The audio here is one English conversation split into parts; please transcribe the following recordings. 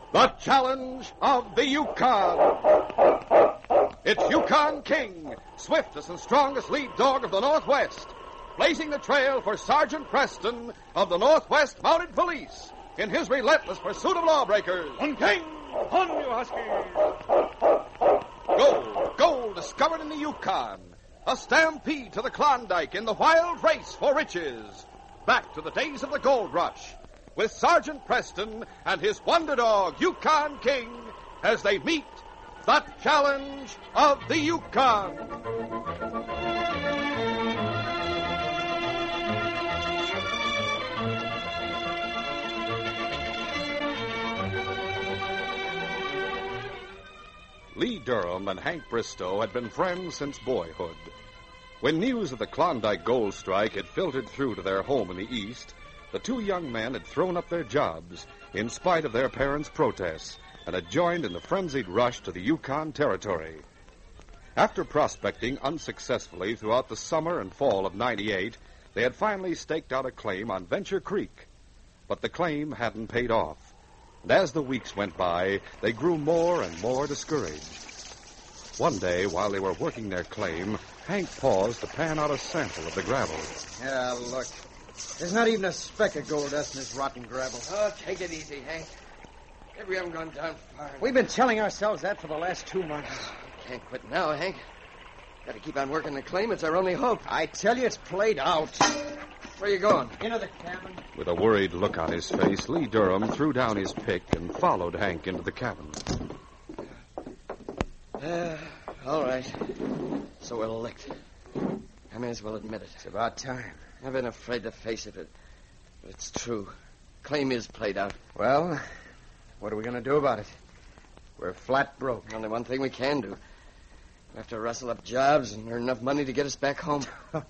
The Challenge of the Yukon. It's Yukon King, swiftest and strongest lead dog of the Northwest, blazing the trail for Sergeant Preston of the Northwest Mounted Police in his relentless pursuit of lawbreakers. On King! On, you huskies! Gold discovered in the Yukon. A stampede to the Klondike in the wild race for riches. Back to the days of the gold rush, with Sergeant Preston and his wonder dog, Yukon King, as they meet the Challenge of the Yukon. Lee Durham and Hank Bristow had been friends since boyhood. When news of the Klondike gold strike had filtered through to their home in the East, the two young men had thrown up their jobs in spite of their parents' protests and had joined in the frenzied rush to the Yukon Territory. After prospecting unsuccessfully throughout the summer and fall of '98, they had finally staked out a claim on Venture Creek. But the claim hadn't paid off. And as the weeks went by, they grew more and more discouraged. One day, while they were working their claim, Hank paused to pan out a sample of the gravel. Yeah, look. There's not even a speck of gold dust in this rotten gravel. Oh, take it easy, Hank. We haven't gone down far. We've been telling ourselves that for the last 2 months. Can't quit now, Hank. Got to keep on working the claim. It's our only hope. I tell you, it's played out. Where you going? Into the cabin. With a worried look on his face, Lee Durham threw down his pick and followed Hank into the cabin. All right. So we're licked. I may as well admit it. It's about time. I've been afraid to face it, but it's true. Claim is played out. Well, what are we going to do about it? We're flat broke. Only one thing we can do. We have to rustle up jobs and earn enough money to get us back home.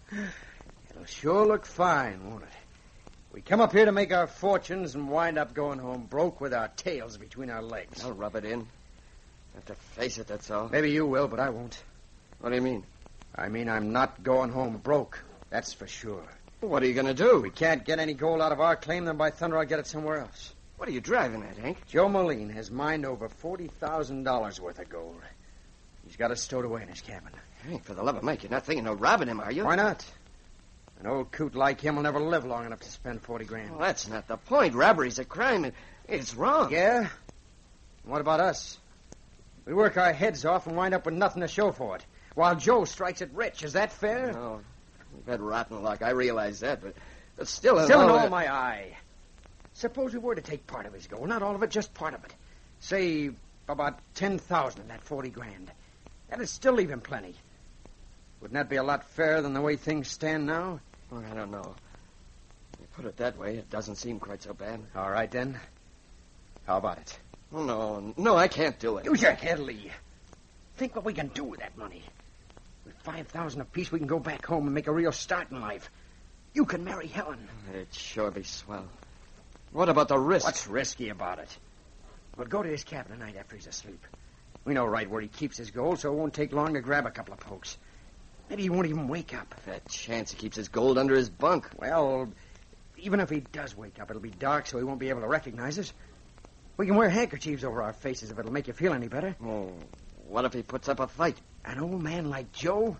It'll sure look fine, won't it? We come up here to make our fortunes and wind up going home broke with our tails between our legs. I'll rub it in. Have to face it, that's all. Maybe you will, but I won't. What do you mean? I mean I'm not going home broke. That's for sure. What are you going to do? We can't get any gold out of our claim, then by thunder I'll get it somewhere else. What are you driving at, Hank? Joe Moline has mined over $40,000 worth of gold. He's got it stowed away in his cabin. Hank, for the love of Mike, you're not thinking of robbing him, are you? Why not? An old coot like him will never live long enough to spend 40 grand. Well, that's not the point. Robbery's a crime. It's wrong. Yeah? What about us? We work our heads off and wind up with nothing to show for it, while Joe strikes it rich. Is that fair? No. We've had rotten luck. I realize that, but still... Still in all my eye. Suppose we were to take part of his gold. Not all of it, just part of it. Say, about 10,000 of that 40 grand. That'd still leave him plenty. Wouldn't that be a lot fairer than the way things stand now? Well, I don't know. You put it that way, it doesn't seem quite so bad. All right, then. How about it? Oh, no, I can't do it. Use your head, Lee. Think what we can do with that money. With 5,000 apiece, we can go back home and make a real start in life. You can marry Helen. It'd sure be swell. What about the risk? What's risky about it? We'll go to his cabin tonight after he's asleep. We know right where he keeps his gold, so it won't take long to grab a couple of pokes. Maybe he won't even wake up. That chance he keeps his gold under his bunk. Well, even if he does wake up, it'll be dark, so he won't be able to recognize us. We can wear handkerchiefs over our faces if it'll make you feel any better. Oh, what if he puts up a fight? An old man like Joe?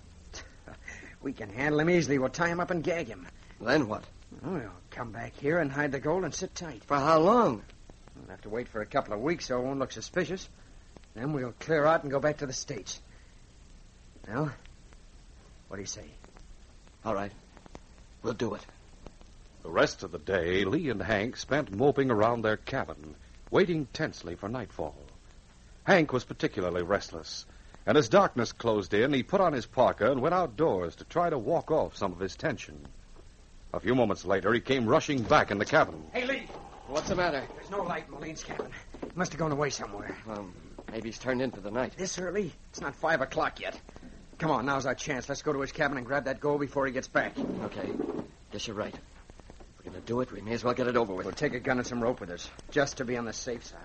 We can handle him easily. We'll tie him up and gag him. Then what? Well, we'll come back here and hide the gold and sit tight. For how long? We'll have to wait for a couple of weeks so it won't look suspicious. Then we'll clear out and go back to the States. Well, what do you say? All right. We'll do it. The rest of the day, Lee and Hank spent moping around their cabin, waiting tensely for nightfall. Hank was particularly restless, and as darkness closed in, he put on his parka and went outdoors to try to walk off some of his tension. A few moments later, he came rushing back in the cabin. Hey, Lee! What's the matter? There's no light in Moline's cabin. He must have gone away somewhere. Maybe he's turned in for the night. This early? It's not 5 o'clock yet. Come on, now's our chance. Let's go to his cabin and grab that gold before he gets back. Okay. Guess you're right. If we're going to do it, we may as well get it over with. We'll take a gun and some rope with us, just to be on the safe side.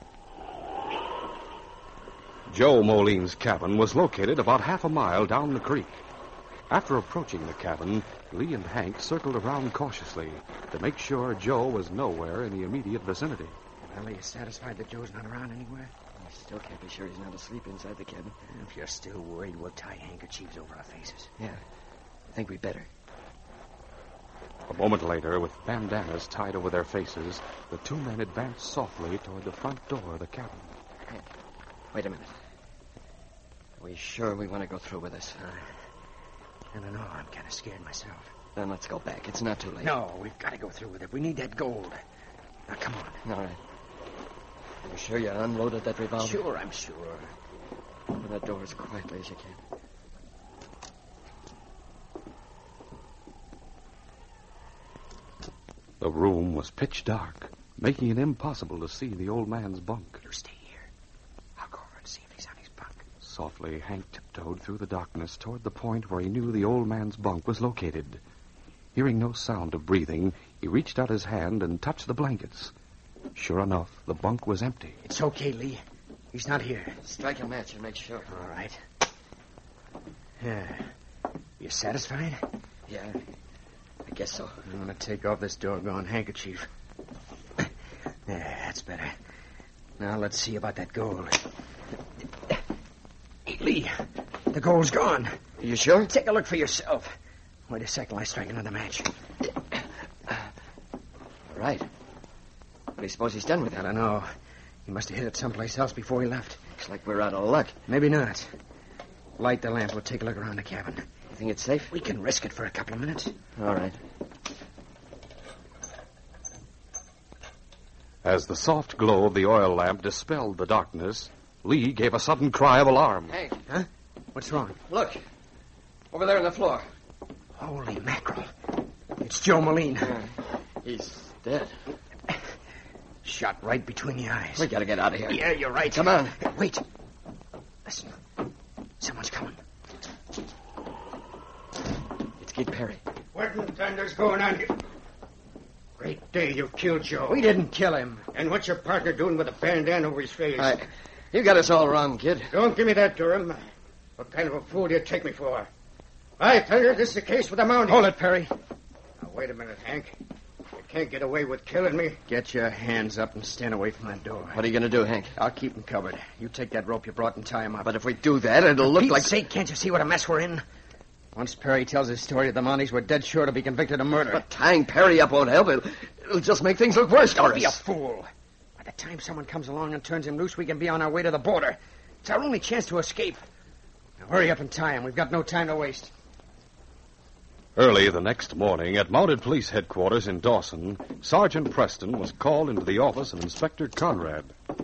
Joe Moline's cabin was located about half a mile down the creek. After approaching the cabin, Lee and Hank circled around cautiously to make sure Joe was nowhere in the immediate vicinity. Well, are you satisfied that Joe's not around anywhere? I still can't be sure he's not asleep inside the cabin. If you're still worried, we'll tie handkerchiefs over our faces. Yeah, I think we'd better. A moment later, with bandanas tied over their faces, the two men advanced softly toward the front door of the cabin. Hey, wait a minute. Are we sure we want to go through with this? I don't know. I'm kind of scared myself. Then let's go back. It's not too late. No, we've got to go through with it. We need that gold. Now, come on. All right. You sure you unloaded that revolver? Sure, I'm sure. Open that door as quietly as you can. The room was pitch dark, making it impossible to see the old man's bunk. You stay here. I'll go over and see if he's on his bunk. Softly, Hank tiptoed through the darkness toward the point where he knew the old man's bunk was located. Hearing no sound of breathing, he reached out his hand and touched the blankets. Sure enough, the bunk was empty. It's okay, Lee. He's not here. Strike a match and make sure. All right. Yeah. You satisfied? Yeah, I guess so. I'm going to take off this doggone handkerchief. Yeah, that's better. Now let's see about that gold. Hey, Lee, the gold's gone. Are you sure? Take a look for yourself. Wait a second, I strike another match. All right. What do you suppose he's done with I it? don't know. He must have hid it someplace else before he left. Looks like we're out of luck. Maybe not. Light the lamp. We'll take a look around the cabin. You think it's safe? We can risk it for a couple of minutes. All right. As the soft glow of the oil lamp dispelled the darkness, Lee gave a sudden cry of alarm. Hank, Huh? What's wrong? look. Over there on the floor. Holy mackerel. It's Joe Moline. He's dead. Shot right between the eyes. We gotta get out of here. Yeah, you're right. Come on. Wait. Listen. Someone's coming. It's Kid Perry. What in thunder's going on here? Great day, you've killed Joe. We didn't kill him. And what's your partner doing with a bandana over his face? You got us all wrong, kid. Don't give me that, Durham. What kind of a fool do you take me for? By thunder, this is the case with the Mountie. Hold it, Perry. Now, wait a minute, Hank. You can't get away with killing me. Get your hands up and stand away from that door. What are you gonna do, Hank? I'll keep him covered. You take that rope you brought and tie him up. But if we do that, it'll look Pete's like... sake, can't you see what a mess we're in? Once Perry tells his story to the Mounties, we're dead sure to be convicted of murder. But tying Perry up won't help. It'll just make things look worse for Don't be a us. fool. By the time someone comes along and turns him loose, we can be on our way to the border. It's our only chance to escape. Now hurry up and tie him. We've got no time to waste. Early the next morning, at Mounted Police Headquarters in Dawson, Sergeant Preston was called into the office of Inspector Conrad.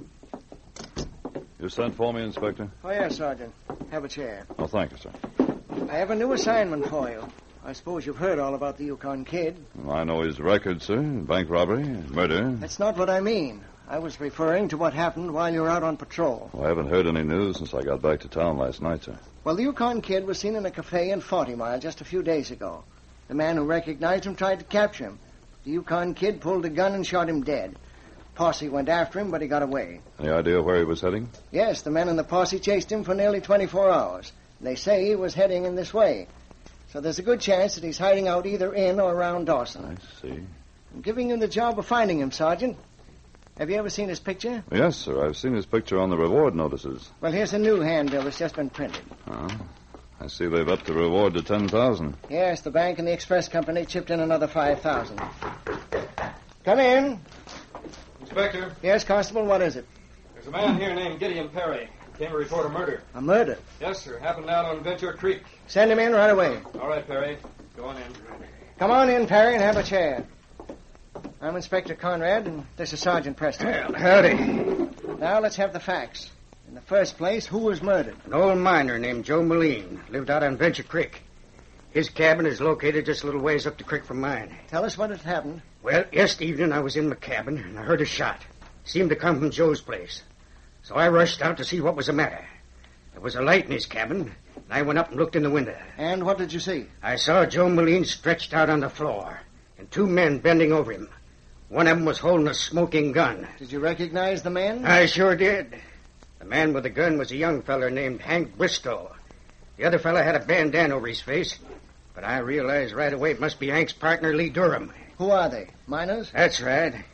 You sent for me, Inspector? Oh, yes, Sergeant. Have a chair. Oh, thank you, sir. I have a new assignment for you. I suppose you've heard all about the Yukon Kid. I know his record, sir. Bank robbery, murder. That's not what I mean. I was referring to what happened while you were out on patrol. Well, I haven't heard any news since I got back to town last night, sir. Well, the Yukon Kid was seen in a cafe in 40 Mile just a few days ago. The man who recognized him tried to capture him. The Yukon Kid pulled a gun and shot him dead. Posse went after him, but he got away. Any idea where he was heading? Yes, the men in the posse chased him for nearly 24 hours. They say he was heading in this way. So there's a good chance that he's hiding out either in or around Dawson. I see. I'm giving you the job of finding him, Sergeant. Have you ever seen his picture? Yes, sir. I've seen his picture on the reward notices. Well, here's a new handbill that's just been printed. Oh, I see they've upped the reward to $10,000. Yes, the bank and the express company chipped in another $5,000. Come in. Inspector, Yes, Constable, what is it? there's a man here named Gideon Perry. Came to report a murder. A murder. Yes, sir. Happened down on Venture Creek. Send him in right away. All right, Perry. Go on in. Come on in, Perry, and have a chair. I'm Inspector Conrad, and this is Sergeant Preston. Well, howdy. Now let's have the facts. In the first place, who was murdered? An old miner named Joe Moline lived out on Venture Creek. His cabin is located just a little ways up the creek from mine. Tell us what had happened. Well, yesterday evening I was in my cabin, and I heard a shot. Seemed to come from Joe's place. So I rushed out to see what was the matter. There was a light in his cabin, and I went up and looked in the window. And what did you see? I saw Joe Moline stretched out on the floor, and two men bending over him. One of them was holding a smoking gun. Did you recognize the man? I sure did. The man with the gun was a young feller named Hank Bristow. The other feller had a bandana over his face, but I realized right away it must be Hank's partner, Lee Durham. Who are they? Miners? That's right.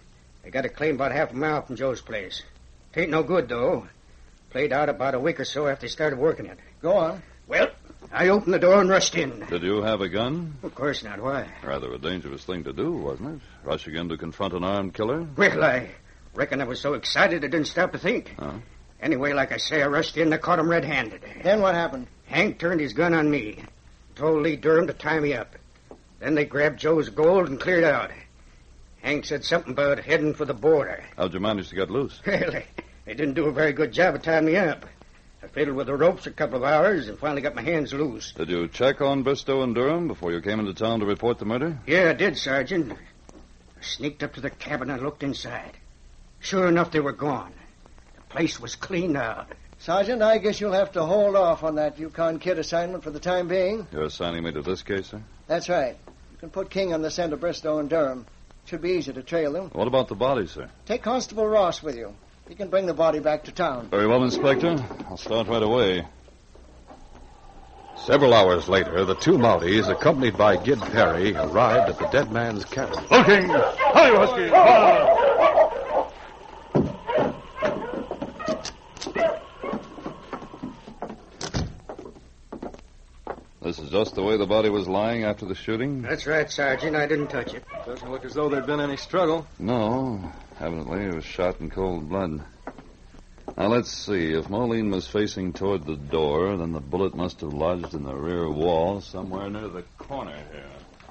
They got a claim about half a mile from Joe's place. Tain't no good, though. Played out about a week or so after they started working it. Go on. Well, I opened the door and rushed in. Did you have a gun? Of course not. Why? Rather a dangerous thing to do, wasn't it? Rushing in to confront an armed killer? Well, I reckon I was so excited I didn't stop to think. Huh? Anyway, like I say, I rushed in and I caught him red-handed. Then what happened? Hank turned his gun on me. Told Lee Durham to tie me up. Then they grabbed Joe's gold and cleared out. Hank said something about heading for the border. How'd you manage to get loose? Well, they didn't do a very good job of tying me up. I fiddled with the ropes a couple of hours and finally got my hands loose. Did you check on Bristow and Durham before you came into town to report the murder? Yeah, I did, Sergeant. I sneaked up to the cabin and looked inside. Sure enough, they were gone. The place was cleaned out. Sergeant, I guess you'll have to hold off on that Yukon Kid assignment for the time being. You're assigning me to this case, sir? That's right. You can put King on the scent of Bristow and Durham. Should be easy to trail them. What about the body, sir? Take Constable Ross with you. He can bring the body back to town. Very well, Inspector. I'll start right away. Several hours later, the two Mounties, accompanied by Gid Perry, arrived at the dead man's cabin. Okay. Hi, Husky. This is just the way the body was lying after the shooting? That's right, Sergeant. I didn't touch it. Doesn't look as though there'd been any struggle. No. Evidently, it was shot in cold blood. Now, let's see. If Moline was facing toward the door, then the bullet must have lodged in the rear wall somewhere near the corner here.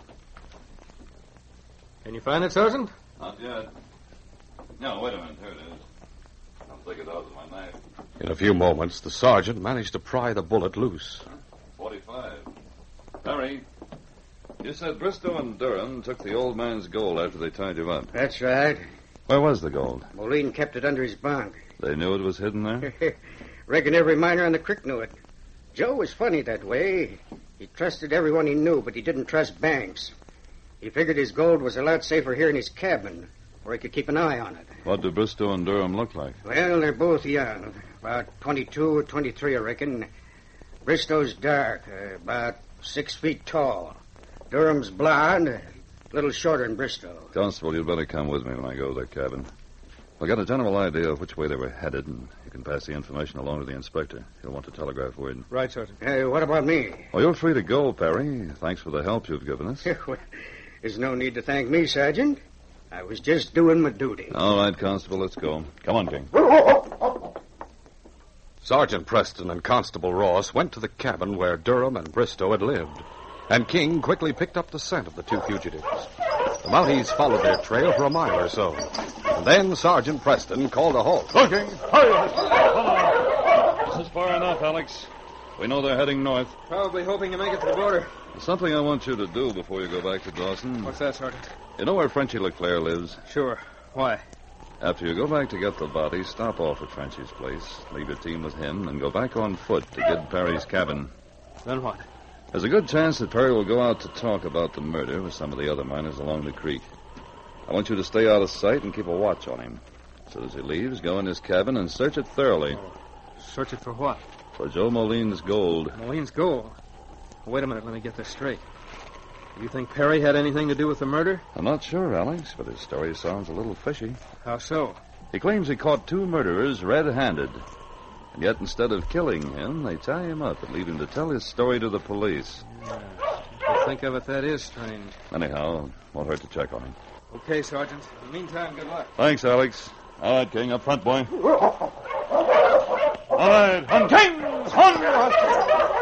Can you find it, Sergeant? Not yet. No, wait a minute. Here it is. I'll take it out with my knife. In a few moments, the sergeant managed to pry the bullet loose. 45. Perry, you said Bristow and Durham took the old man's gold after they tied you up. That's right. Where was the gold? Moline kept it under his bunk. They knew it was hidden there? Reckon every miner on the creek knew it. Joe was funny that way. He trusted everyone he knew, but he didn't trust banks. He figured his gold was a lot safer here in his cabin, where he could keep an eye on it. What do Bristow and Durham look like? Well, they're both young. About 22 or 23, I reckon. Bristow's dark, about 6 feet tall. Durham's blonde, a little shorter than Bristow. Constable, you'd better come with me when I go to their cabin. I've got a general idea of which way they were headed, and you can pass the information along to the inspector. He'll want to telegraph word. Right, Sergeant. What about me? Well, you're free to go, Perry. Thanks for the help you've given us. There's no need to thank me, Sergeant. I was just doing my duty. All right, Constable, let's go. Come on, King. Sergeant Preston and Constable Ross went to the cabin where Durham and Bristow had lived, and King quickly picked up the scent of the two fugitives. The Mounties followed their trail for a mile or so, and then Sergeant Preston called a halt. Okay. Hi, This is far enough, Alex. We know they're heading north. Probably hoping to make it to the border. There's something I want you to do before you go back to Dawson. What's that, Sergeant? You know where Frenchy LeClaire lives? Sure. Why? After you go back to get the body, stop off at Frenchy's place, leave your team with him, and go back on foot to Gid Perry's cabin. Then what? There's a good chance that Perry will go out to talk about the murder with some of the other miners along the creek. I want you to stay out of sight and keep a watch on him. As soon as he leaves, go in his cabin and search it thoroughly. Search it for what? For Joe Moline's gold. Moline's gold? Wait a minute, let me get this straight. You think Perry had anything to do with the murder? I'm not sure, Alex, but his story sounds a little fishy. How so? He claims he caught two murderers red-handed. And yet, instead of killing him, they tie him up and leave him to tell his story to the police. Yeah, if you think of it, that is strange. Anyhow, won't hurt to check on him. Okay, Sergeant. In the meantime, good luck. Thanks, Alex. All right, King, up front, boy. All right. On Kings! On!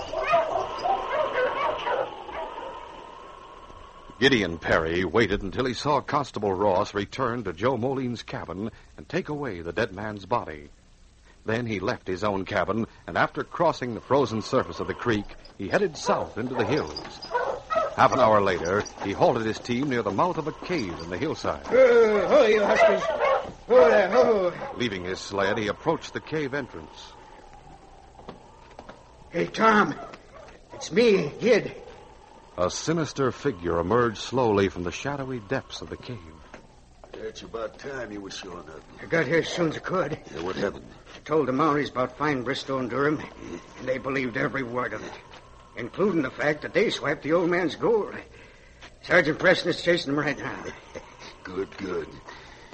Gideon Perry waited until he saw Constable Ross return to Joe Moline's cabin and take away the dead man's body. Then he left his own cabin, and after crossing the frozen surface of the creek, he headed south into the hills. Half an hour later, he halted his team near the mouth of a cave in the hillside. Oh, you huskies. Oh, there, oh. Leaving his sled, he approached the cave entrance. Hey, Tom. It's me, Gid. A sinister figure emerged slowly from the shadowy depths of the cave. It's about time you was showing up. I got here as soon as I could. Yeah, what happened? I told the Mounties about finding Bristow and Durham, and they believed every word of it, including the fact that they swiped the old man's gold. Sergeant Preston is chasing them right now. Good, good.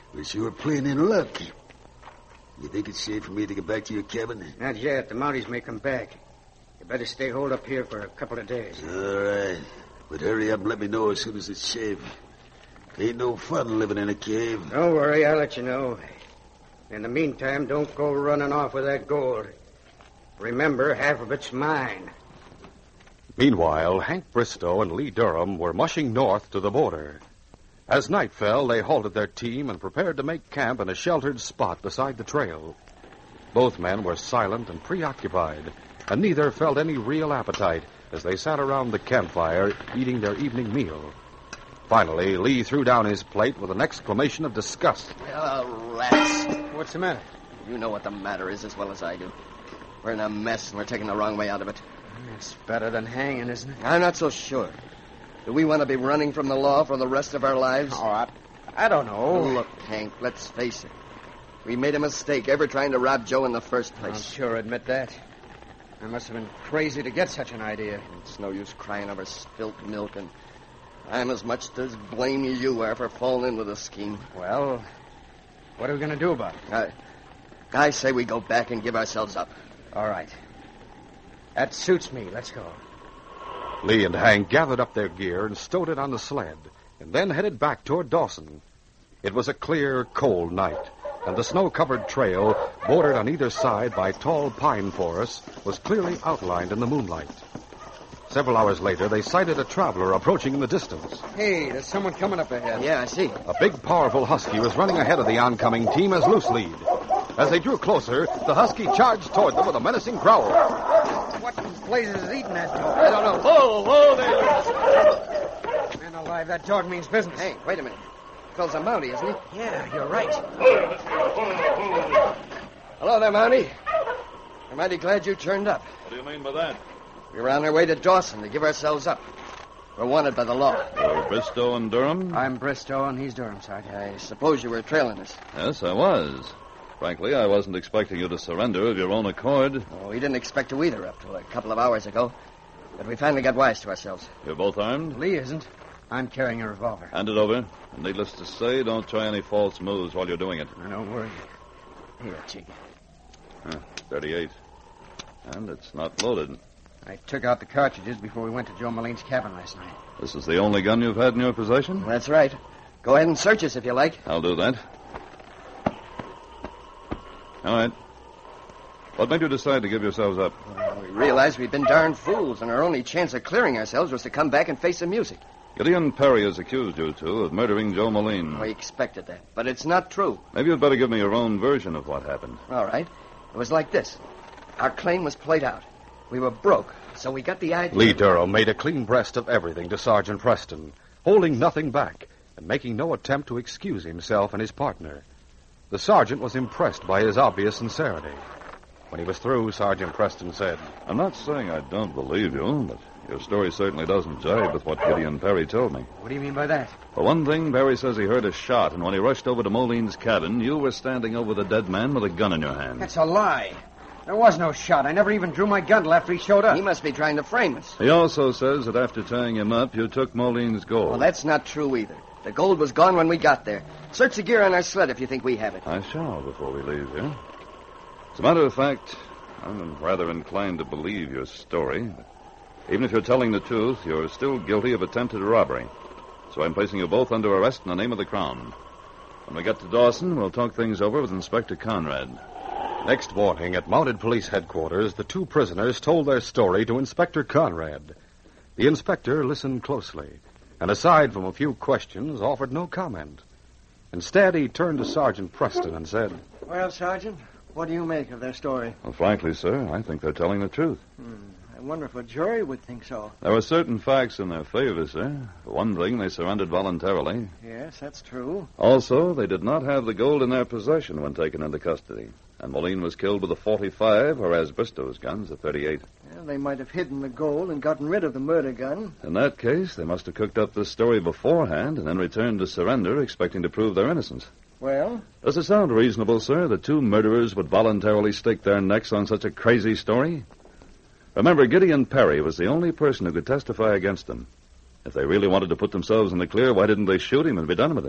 We're sure playing in luck. You think it's safe for me to get back to your cabin? Not yet. The Mounties may come back. You better stay holed up here for a couple of days. All right. But hurry up and let me know as soon as it's safe. Ain't no fun living in a cave. Don't worry, I'll let you know. In the meantime, don't go running off with that gold. Remember, half of it's mine. Meanwhile, Hank Bristow and Lee Durham were mushing north to the border. As night fell, they halted their team and prepared to make camp in a sheltered spot beside the trail. Both men were silent and preoccupied, and neither felt any real appetite as they sat around the campfire eating their evening meal. Finally, Lee threw down his plate with an exclamation of disgust. Oh, rats. What's the matter? You know what the matter is as well as I do. We're in a mess, and we're taking the wrong way out of it. It's better than hanging, isn't it? I'm not so sure. Do we want to be running from the law for the rest of our lives? Oh, I don't know. Look, Hank, let's face it. We made a mistake ever trying to rob Joe in the first place. I'll sure admit that. I must have been crazy to get such an idea. It's no use crying over spilt milk, and I'm as much to blame as you are for falling in with the scheme. Well, what are we going to do about it? I say we go back and give ourselves up. All right. That suits me. Let's go. Lee and Hank gathered up their gear and stowed it on the sled, and then headed back toward Dawson. It was a clear, cold night, and the snow-covered trail, bordered on either side by tall pine forests, was clearly outlined in the moonlight. Several hours later, they sighted a traveler approaching in the distance. Hey, there's someone coming up ahead. Yeah, I see. A big, powerful husky was running ahead of the oncoming team as loose lead. As they drew closer, the husky charged toward them with a menacing growl. What in blazes is eating that dog? I don't know. Whoa there. Man alive, that dog means business. Hey, wait a minute. Phil's a Mountie, isn't he? Yeah, you're right. Hello there, Mountie. I'm mighty glad you turned up. What do you mean by that? We were on our way to Dawson to give ourselves up. We're wanted by the law. Bristow and Durham? I'm Bristow, and he's Durham, Sergeant. I suppose you were trailing us. Yes, I was. Frankly, I wasn't expecting you to surrender of your own accord. Oh, we didn't expect to either up till a couple of hours ago. But we finally got wise to ourselves. You're both armed? Lee isn't. I'm carrying a revolver. Hand it over. And needless to say, don't try any false moves while you're doing it. Don't worry. Here, Chick. 38. And it's not loaded. I took out the cartridges before we went to Joe Moline's cabin last night. This is the only gun you've had in your possession? That's right. Go ahead and search us if you like. I'll do that. All right. What made you decide to give yourselves up? Well, we realized we'd been darn fools, and our only chance of clearing ourselves was to come back and face the music. Gideon Perry has accused you two of murdering Joe Moline. We expected that, but it's not true. Maybe you'd better give me your own version of what happened. All right. It was like this. Our claim was played out. We were broke, so we got the idea... Lee Durham made a clean breast of everything to Sergeant Preston, holding nothing back and making no attempt to excuse himself and his partner. The sergeant was impressed by his obvious sincerity. When he was through, Sergeant Preston said, I'm not saying I don't believe you, but your story certainly doesn't jibe with what Gideon Perry told me. What do you mean by that? For one thing, Perry says he heard a shot, and when he rushed over to Moline's cabin, you were standing over the dead man with a gun in your hand. That's a lie. There was no shot. I never even drew my gun till after he showed up. He must be trying to frame us. He also says that after tying him up, you took Moline's gold. Well, that's not true either. The gold was gone when we got there. Search the gear on our sled if you think we have it. I shall before we leave here. As a matter of fact, I'm rather inclined to believe your story. But even if you're telling the truth, you're still guilty of attempted robbery. So I'm placing you both under arrest in the name of the Crown. When we get to Dawson, we'll talk things over with Inspector Conrad. Next morning, at Mounted Police Headquarters, the two prisoners told their story to Inspector Conrad. The inspector listened closely, and aside from a few questions, offered no comment. Instead, he turned to Sergeant Preston and said, Well, Sergeant, what do you make of their story? Well, frankly, sir, I think they're telling the truth. I wonder if a jury would think so. There are certain facts in their favor, sir. For one thing, they surrendered voluntarily. Yes, that's true. Also, they did not have the gold in their possession when taken into custody. And Moline was killed with a .45, whereas Bristow's gun's a .38. Well, they might have hidden the gold and gotten rid of the murder gun. In that case, they must have cooked up this story beforehand and then returned to surrender, expecting to prove their innocence. Well? Does it sound reasonable, sir, that two murderers would voluntarily stake their necks on such a crazy story? Remember, Gideon Perry was the only person who could testify against them. If they really wanted to put themselves in the clear, why didn't they shoot him and be done with it?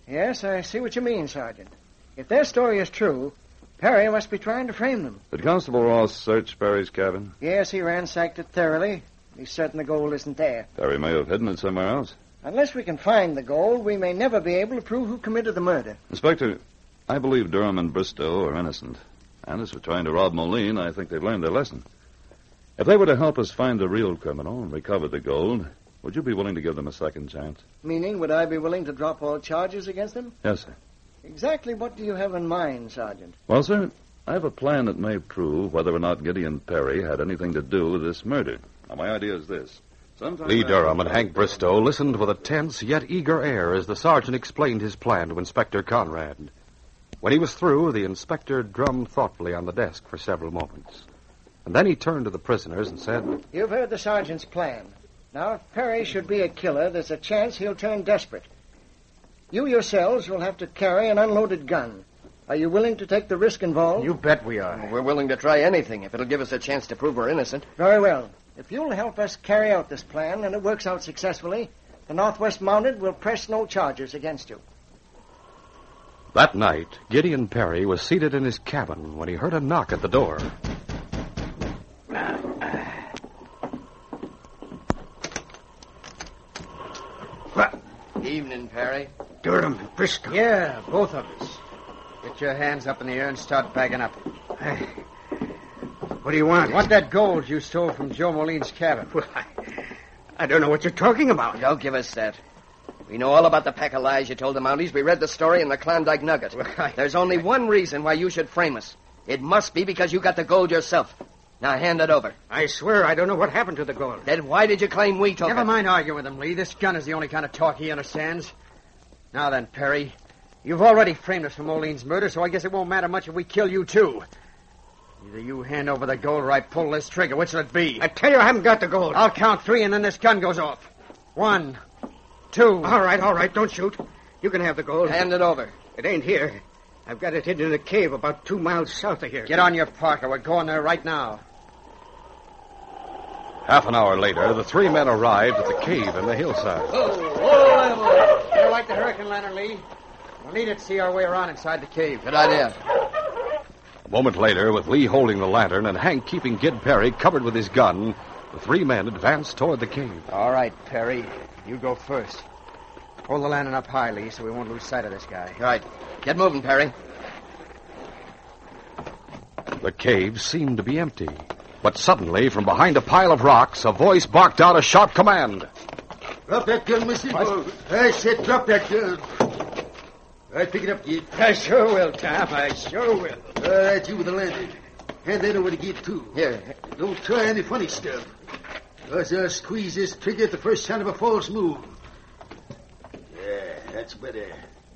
Yes, I see what you mean, Sergeant. If their story is true, Perry must be trying to frame them. Did Constable Ross search Perry's cabin? Yes, he ransacked it thoroughly. He's certain the gold isn't there. Perry may have hidden it somewhere else. Unless we can find the gold, we may never be able to prove who committed the murder. Inspector, I believe Durham and Bristow are innocent. And as for trying to rob Moline, I think they've learned their lesson. If they were to help us find the real criminal and recover the gold, would you be willing to give them a second chance? Meaning, would I be willing to drop all charges against them? Yes, sir. Exactly what do you have in mind, Sergeant? Well, sir, I have a plan that may prove whether or not Gideon Perry had anything to do with this murder. Now, my idea is this. Lee Durham and Hank Bristow listened with a tense yet eager air as the sergeant explained his plan to Inspector Conrad. When he was through, the inspector drummed thoughtfully on the desk for several moments. And then he turned to the prisoners and said, You've heard the sergeant's plan. Now, if Perry should be a killer, there's a chance he'll turn desperate. You yourselves will have to carry an unloaded gun. Are you willing to take the risk involved? You bet we are. We're willing to try anything if it'll give us a chance to prove we're innocent. Very well. If you'll help us carry out this plan and it works out successfully, the Northwest Mounted will press no charges against you. That night, Gideon Perry was seated in his cabin when he heard a knock at the door. Evening, Perry. Durham and Bristow. Yeah, both of us. Get your hands up in the air and start backing up. What do you want? I want that gold you stole from Joe Moline's cabin. Well, I don't know what you're talking about. Don't give us that. We know all about the pack of lies you told the Mounties. We read the story in the Klondike Nugget. There's only one reason why you should frame us. It must be because you got the gold yourself. Now hand it over. I swear I don't know what happened to the gold. Then why did you claim we took it? Never mind arguing with him, Lee. This gun is the only kind of talk he understands. Now then, Perry, you've already framed us for Moline's murder, so I guess it won't matter much if we kill you, too. Either you hand over the gold or I pull this trigger. Which will it be? I tell you I haven't got the gold. I'll count 3 and then this gun goes off. 1, 2. All right. Don't shoot. You can have the gold. Hand it over. It ain't here. I've got it hidden in a cave about 2 miles south of here. Get on your parker. We're going there right now. Half an hour later, the 3 men arrived at the cave in the hillside. You like the hurricane lantern, Lee? We'll need it to see our way around inside the cave. Good idea. A moment later, with Lee holding the lantern and Hank keeping Gid Perry covered with his gun, the 3 men advanced toward the cave. All right, Perry. You go first. Hold the lantern up high, Lee, so we won't lose sight of this guy. All right. Get moving, Perry. The cave seemed to be empty. But suddenly, from behind a pile of rocks, a voice barked out a sharp command. Drop that gun, Missy. I said drop that gun. All right, pick it up, Gid. I sure will, Tom. I sure will. All right, you with the lantern. Hand that over to Gid, too. Here. Don't try any funny stuff. I'll squeeze this trigger at the first sign of a false move. Yeah, that's better.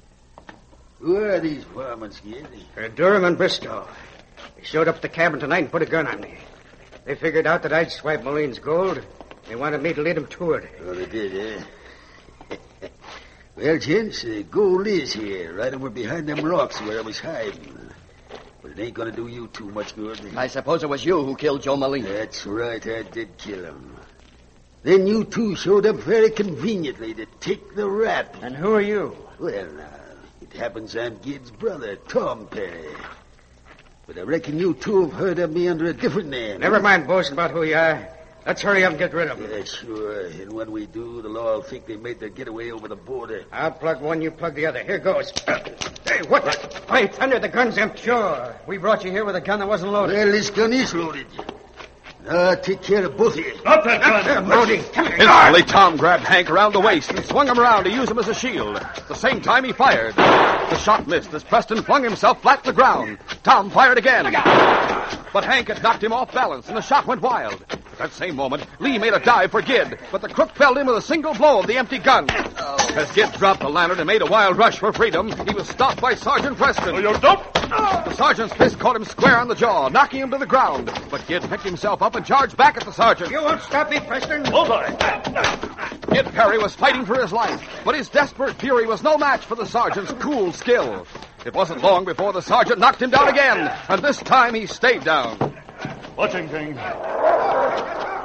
Who are these varmints, Gid? Durham and Bristow. They showed up at the cabin tonight and put a gun on me. They figured out that I'd swipe Moline's gold. They wanted me to lead them to it. Oh, they did, eh? Well, gents, the gold is here, right over behind them rocks where I was hiding. But it ain't gonna do you too much good. I suppose it was you who killed Joe Moline. That's right, I did kill him. Then you two showed up very conveniently to take the rap. And who are you? Well, now, it happens I'm Gid's brother, Tom Perry. But I reckon you two have heard of me under a different name. Never mind boasting about who you are. Let's hurry up and get rid of them. Yeah, sure. And when we do, the law will think they made their getaway over the border. I'll plug one, you plug the other. Here goes. Hey, what? Why, thunder, the gun's empty. Sure. We brought you here with a gun that wasn't loaded. Well, this gun is loaded. Now, I'll take care of both of you. Drop that gun. Loading. Instantly, Tom grabbed Hank around the waist and swung him around to use him as a shield. At the same time, he fired. The shot missed as Preston flung himself flat to the ground. Tom fired again. But Hank had knocked him off balance, and the shot went wild. At that same moment, Lee made a dive for Gid, but the crook felled him with a single blow of the empty gun. As Gid dropped the lantern and made a wild rush for freedom, he was stopped by Sergeant Preston. Oh, you dope! The sergeant's fist caught him square on the jaw, knocking him to the ground. But Gid picked himself up and charged back at the sergeant. You won't stop me, Preston. Bullseye! Gid Perry was fighting for his life, but his desperate fury was no match for the sergeant's cool skill. It wasn't long before the sergeant knocked him down again, and this time he stayed down. Watching thing.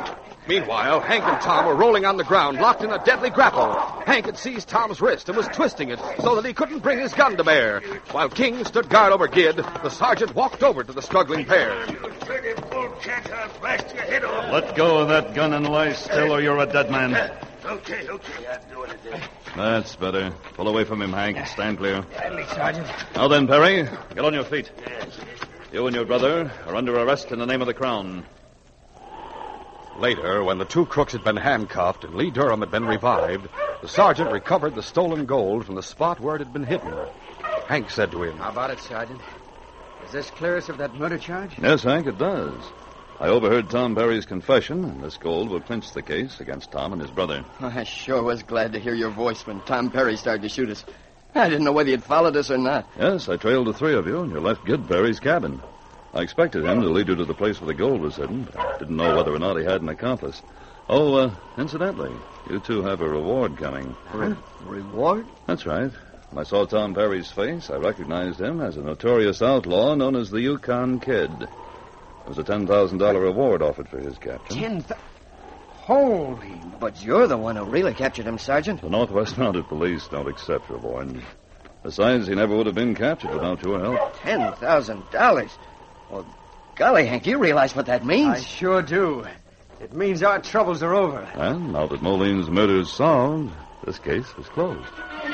Meanwhile, Hank and Tom were rolling on the ground, locked in a deadly grapple. Hank had seized Tom's wrist and was twisting it so that he couldn't bring his gun to bear. While King stood guard over Gid, the sergeant walked over to the struggling pair. You dirty bullcat, I'll blast your head off. Let go of that gun and lie still, or you're a dead man. Okay, I'm doing it then. That's better. Pull away from him, Hank. Stand clear. Gladly, Sergeant. Now then, Perry, get on your feet. You and your brother are under arrest in the name of the Crown. Later, when the two crooks had been handcuffed and Lee Durham had been revived, the sergeant recovered the stolen gold from the spot where it had been hidden. Hank said to him, How about it, Sergeant? Does this clear us of that murder charge? Yes, Hank, it does. I overheard Tom Perry's confession, and this gold will clinch the case against Tom and his brother. I sure was glad to hear your voice when Tom Perry started to shoot us. I didn't know whether you'd followed us or not. Yes, I trailed the three of you, and you left Gid Perry's cabin. I expected him to lead you to the place where the gold was hidden, but I didn't know whether or not he had an accomplice. Oh, incidentally, you two have a reward coming. Reward? That's right. When I saw Tom Perry's face, I recognized him as a notorious outlaw known as the Yukon Kid. There was a $10,000 reward offered for his capture. Holy... But you're the one who really captured him, Sergeant. The Northwest Mounted Police don't accept rewards. Besides, he never would have been captured without your help. $10,000? Well, golly, Hank, you realize what that means? I sure do. It means our troubles are over. And now that Moline's murder is solved, this case is closed.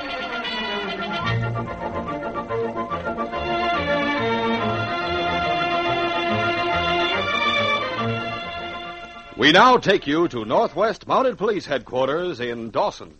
We now take you to Northwest Mounted Police Headquarters in Dawson.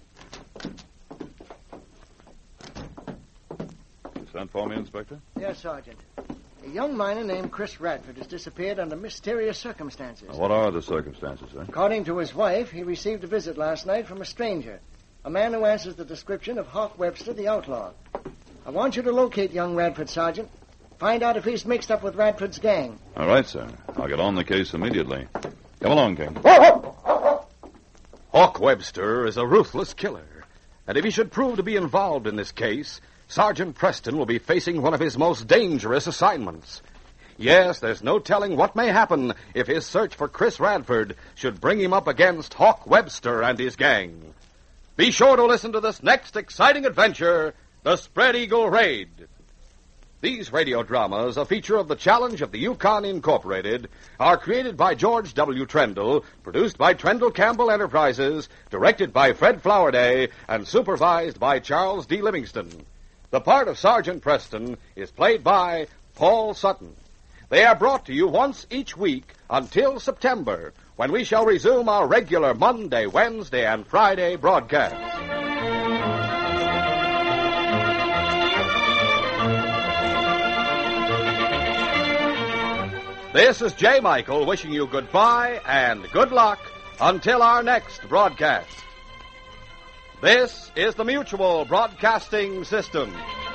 You sent for me, Inspector? Yes, Sergeant. A young miner named Chris Radford has disappeared under mysterious circumstances. What are the circumstances, sir? According to his wife, he received a visit last night from a stranger, a man who answers the description of Hawk Webster, the outlaw. I want you to locate young Radford, Sergeant. Find out if he's mixed up with Radford's gang. All right, sir. I'll get on the case immediately. Come along, King. Hawk Webster is a ruthless killer, and if he should prove to be involved in this case, Sergeant Preston will be facing one of his most dangerous assignments. Yes, there's no telling what may happen if his search for Chris Radford should bring him up against Hawk Webster and his gang. Be sure to listen to this next exciting adventure, The Spread Eagle Raid. These radio dramas, a feature of the Challenge of the Yukon Incorporated, are created by George W. Trendle, produced by Trendle Campbell Enterprises, directed by Fred Flowerday, and supervised by Charles D. Livingston. The part of Sergeant Preston is played by Paul Sutton. They are brought to you once each week until September, when we shall resume our regular Monday, Wednesday, and Friday broadcasts. This is J. Michael wishing you goodbye and good luck until our next broadcast. This is the Mutual Broadcasting System.